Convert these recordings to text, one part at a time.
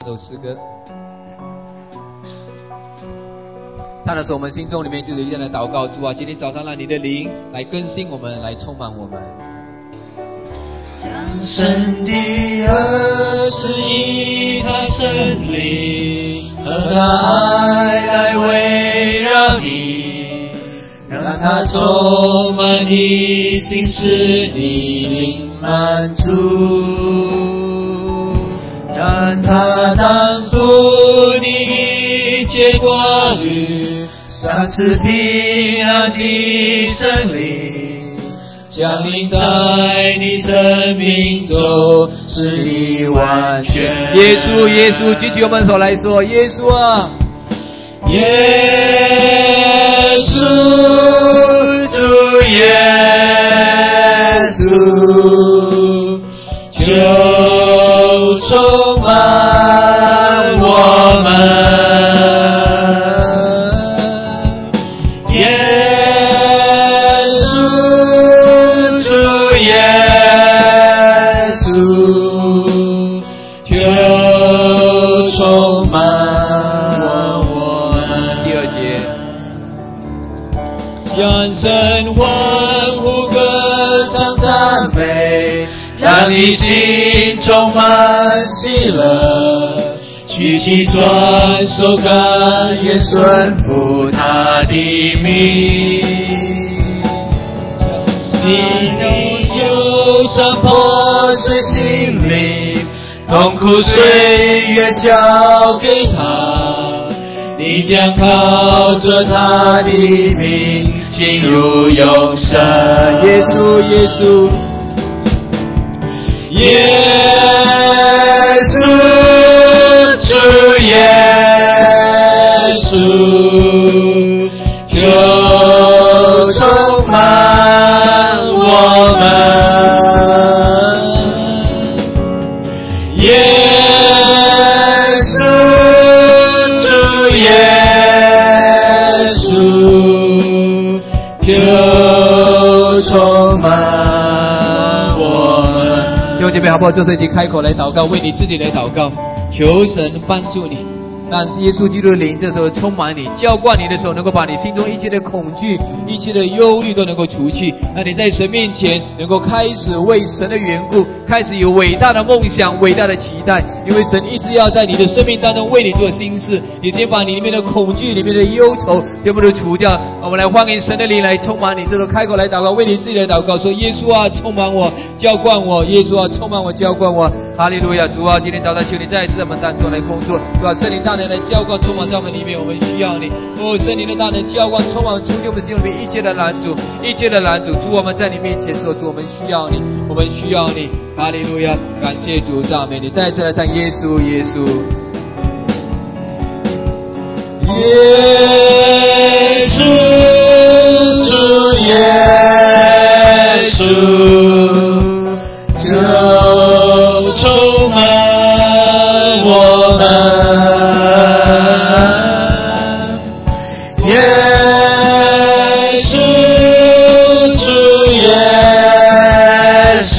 首诗歌。唱的时候，我们心中里面就是一样的祷告，主啊，今天早上让你的灵来更新我们，来充满我们。 将神的儿子以他生灵和他爱来围绕你，让他充满你心，使你灵满足，让他担负你一切挂虑，赏赐平安的生灵，降临在你生命中，使你完全。 耶稣，耶稣，举起我们手来说，耶稣啊， 耶稣，主耶稣，就充满我们。耶稣，主耶稣，就充满我们。 第二节， 将神欢呼歌唱赞美，让你心充满喜乐，举起双手甘愿顺服他的名，你的忧伤破碎心灵，痛苦岁月交给他，你将靠着他的名进入永生。耶稣，耶稣，耶稣，主耶稣，就充满我们。耶稣，主耶稣，就充满我们。 弟兄姐妹好不好？这时候已经开口来祷告，为你自己来祷告，求神帮助你，让耶稣基督的灵这时候充满你，浇灌你的时候，能够把你心中一切的恐惧、一切的忧虑都能够除去，让你在神面前能够开始为神的缘故，开始有伟大的梦想、伟大的期待，因为神一直要在你的生命当中为你做新事。你先把你里面的恐惧、里面的忧愁全部都除掉。我们来欢迎神的灵来充满你，这时候开口来祷告，为你自己来祷告，说耶稣啊，充满我，浇灌我，耶稣啊，充满我，浇灌我。哈利路亚！主啊，今天早上求你再一次在我们当中来工作，主啊，圣灵大能来浇灌充满在我们里面，我们需要你。哦，圣灵的大能浇灌充满，除去我们心里面一切的拦阻，一切的拦阻。主，我们在你面前说，主，我们需要你，我们需要你。哈利路亚！感谢主，赞美你。再一次来唱耶稣，耶稣， 耶稣，主耶稣，就充满我们。耶稣，主耶稣，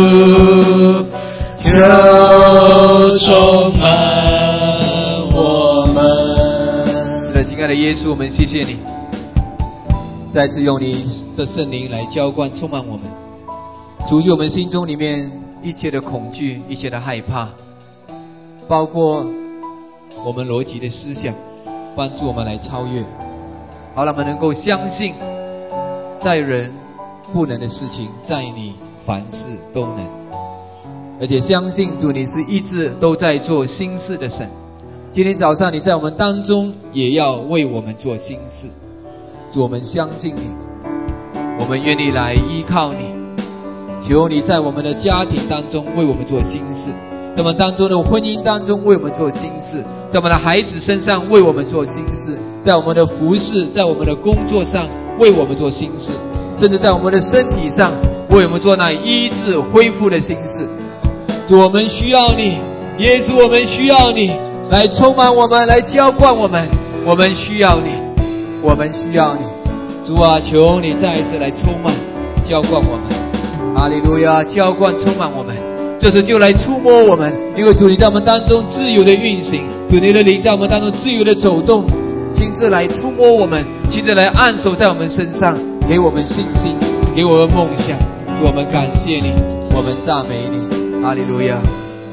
就充满我们。 是的，亲爱的耶稣，我们谢谢你，再次用你的圣灵来浇灌充满我们，除去我们心中里面一切的恐惧，一切的害怕，包括我们逻辑的思想，帮助我们来超越，好让我们能够相信，在人不能的事情，在你凡事都能，而且相信主你是一直都在做新事的神。今天早上你在我们当中也要为我们做新事，主，我们相信你，我们愿意来依靠你，求你在我们的家庭当中为我们做新事，在我们当中的婚姻当中为我们做新事，在我们的孩子身上为我们做新事，在我们的服事，在我们的工作上为我们做新事，甚至在我们的身体上为我们做那医治恢复的新事。主，我们需要你，耶稣，我们需要你来充满我们，来浇灌我们，我们需要你，我们需要你。主啊，求你再一次来充满浇灌我们，哈利路亚！浇灌充满我们， 这时就来触摸我们，因为主你在我们当中自由的运行，主你的灵在我们当中自由的走动，亲自来触摸我们，亲自来按手在我们身上，给我们信心，给我们梦想。主，我们感谢你，我们赞美你，哈利路亚，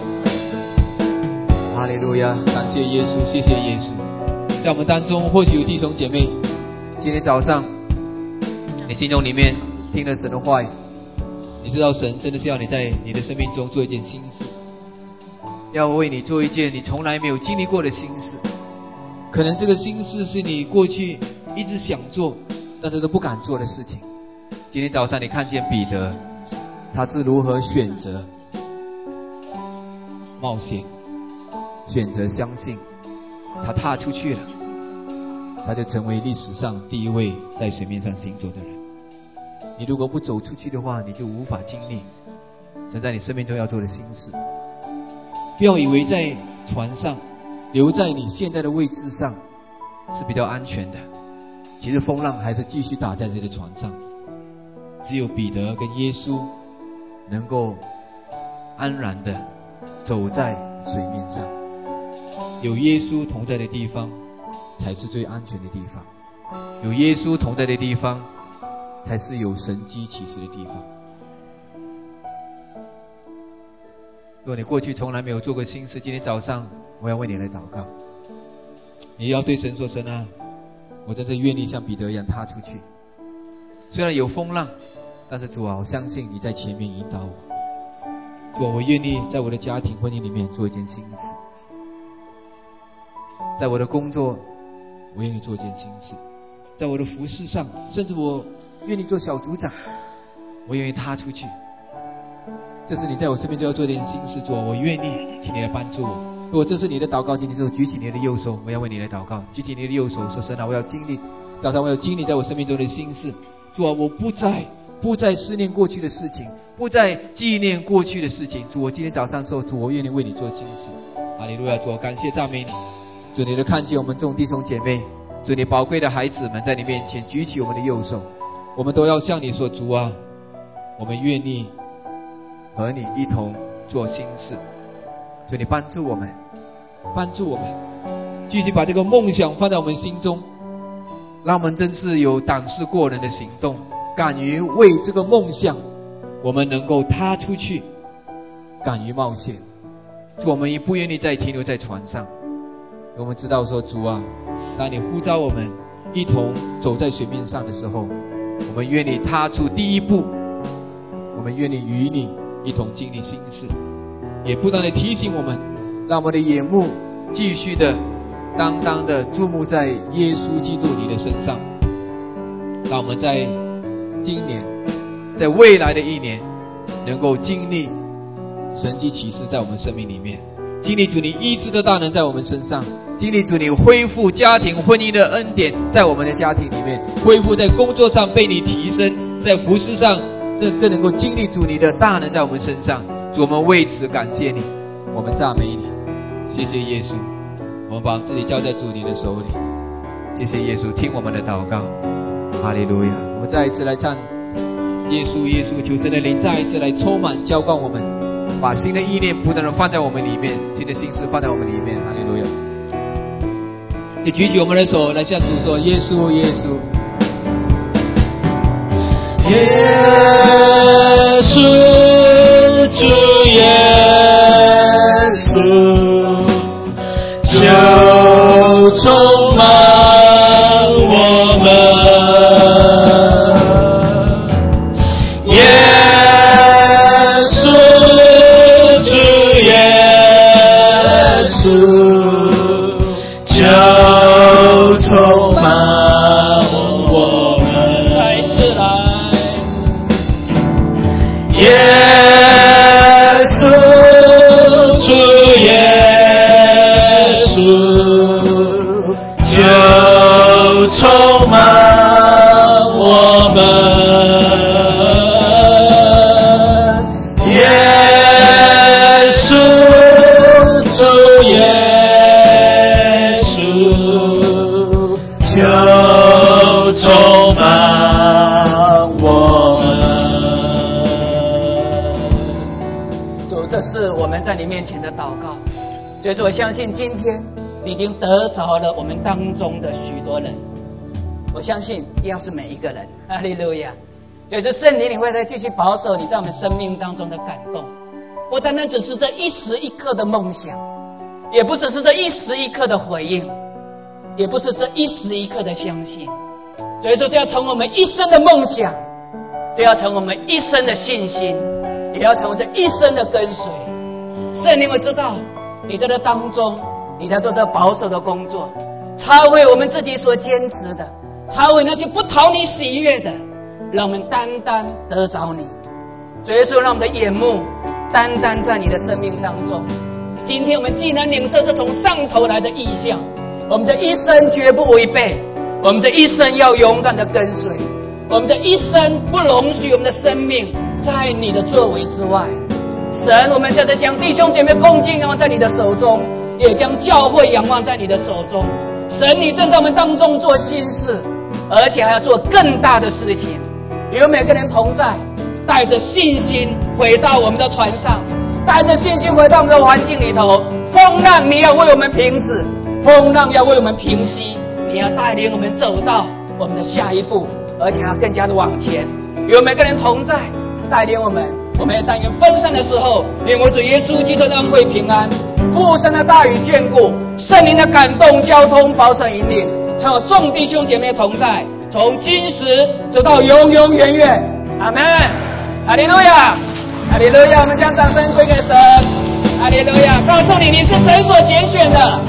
哈利路亚，感谢耶稣，谢谢耶稣。在我们当中或许有弟兄姐妹，今天早上你心中里面听了神的话语，你知道神真的是要你在你的生命中做一件新事，要为你做一件你从来没有经历过的新事。可能这个新事是你过去一直想做但是都不敢做的事情。今天早上你看见彼得他是如何选择冒险，选择相信，他踏出去了，他就成为历史上第一位在水面上行走的人。你如果不走出去的话，你就无法经历神在你生命中要做的新事。不要以为在船上留在你现在的位置上是比较安全的，其实风浪还是继续打在这个船上。只有彼得跟耶稣能够安然的走在水面上，有耶稣同在的地方才是最安全的地方，有耶稣同在的地方才是有神迹奇事的地方。如果你过去从来没有做过新事，今天早上我要为你来祷告。你要对神说，神啊，我真正愿意像彼得一样踏出去，虽然有风浪，但是主啊，我相信你在前面引导我。主啊，我愿意在我的家庭婚姻里面做一件新事，在我的工作我愿意做一件新事，在我的服事上，甚至我愿意做小组长，我愿意踏出去。这是你在我身边就要做一件新事，主啊，我愿意，请你来帮助我。如果这是你的祷告，今天之后举起你的右手，我要为你来祷告。举起你的右手，说，神啊，我要经历，早上我要经历在我生命中的新事。主啊，我不再思念过去的事情，不再纪念过去的事情。主，我今天早上之后，主，我愿意为你做新事。哈利路亚！主，我感谢赞美你。主，你都看见我们众弟兄姐妹，主，你宝贵的孩子们在你面前举起我们的右手，我们都要向你说，主啊，我们愿意和你一同做新事。主，你帮助我们，继续把这个梦想放在我们心中，让我们真是有胆识过人的行动，敢于为这个梦想我们能够踏出去，敢于冒险。主，我们也不愿意再停留在船上，我们知道说，主啊，当你呼召我们一同走在水面上的时候，我们愿意踏出第一步，我们愿意与你一同经历新事，也不断地提醒我们，让我们的眼目继续的当当的注目在耶稣基督你的身上，让我们在今年，在未来的一年，能够经历神迹奇事在我们生命里面，经历主你医治的大能在我们身上，经历主你恢复家庭婚姻的恩典在我们的家庭里面，恢复在工作上被你提升，在服事上更能够经历主你的大能在我们身上。主，我们为此感谢你，我们赞美你，谢谢耶稣。我们把我们自己交在主你的手里，谢谢耶稣，听我们的祷告，哈利路亚。我们再一次来唱耶稣耶稣，求神的灵再一次来充满浇灌我们，把新的意念不断的放在我们里面，新的心思放在我们里面，哈利路亚。你举起我们的手来向主说，耶稣耶稣， 耶稣，主耶稣，就充满我们。耶稣，主耶稣，就充满我们。再一次来，耶稣，主耶稣，就充满我们。耶稣，主耶们在你面前的祷告。所以说我相信今天你已经得着了我们当中的许多人，我相信一样是每一个人。哈利路亚！所以说圣灵你会再继续保守你在我们生命当中的感动，不单单只是这一时一刻的梦想，也不只是这一时一刻的回应，也不是这一时一刻的相信。所以说这要成为我们一生的梦想，这要成为我们一生的信心，也要成为这一生的跟随。圣灵会知道你在这当中，你在做这保守的工作，超越我们自己所坚持的，超越那些不讨你喜悦的，让我们单单得着你。主耶稣，让我们的眼目单单在你的生命当中。今天我们既能领受这从上头来的意象，我们这一生绝不违背，我们这一生要勇敢的跟随，我们这一生不容许我们的生命在你的作为之外。神，我们在这将弟兄姐妹恭敬仰望在你的手中，也将教会仰望在你的手中。神，你正在我们当中做新事，而且还要做更大的事情。与每个人同在，带着信心回到我们的船上，带着信心回到我们的环境里头。风浪你要为我们平止，风浪要为我们平息，你要带领我们走到我们的下一步，而且还要更加的往前。与每个人同在，带领我们。我们也但愿分散的时候，愿我主耶稣基督的恩惠平安，父神的大雨眷顾，圣灵的感动交通保守引领，常有众弟兄姐妹同在，从今时直到永永远远。阿们。哈利路亚，哈利路亚！我们将掌声归给神。哈利路亚！告诉你，你是神所拣选的，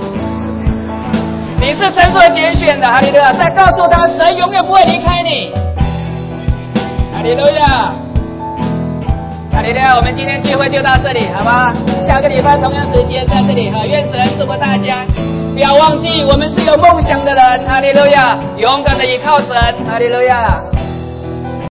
你是神所拣选的。哈利路亚！再告诉他，神永远不会离开你。哈利路亚！哈利路亚！我们今天聚会就到这里，好吧？下个礼拜同样时间在这里哈，愿神祝福大家。不要忘记，我们是有梦想的人。哈利路亚！勇敢的依靠神。哈利路亚！